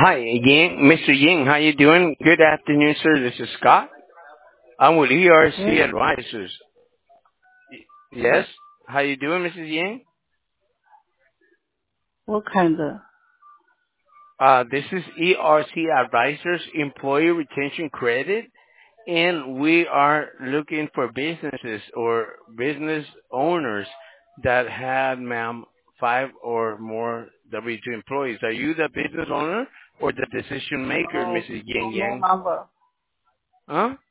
Hi again, Mr. Ying. How you doing? Good afternoon, sir. This is Scott. I'm with ERC Yes. Advisors. Yes. How you doing, Mrs. Ying? What kind of? This is ERC Advisors, Employee Retention Credit, and we are looking for businesses or business owners that had, ma'am, 5 or more W-2 employees. Are you the business owner or the decision maker, No, Mrs. Ying no Yang? number. Huh?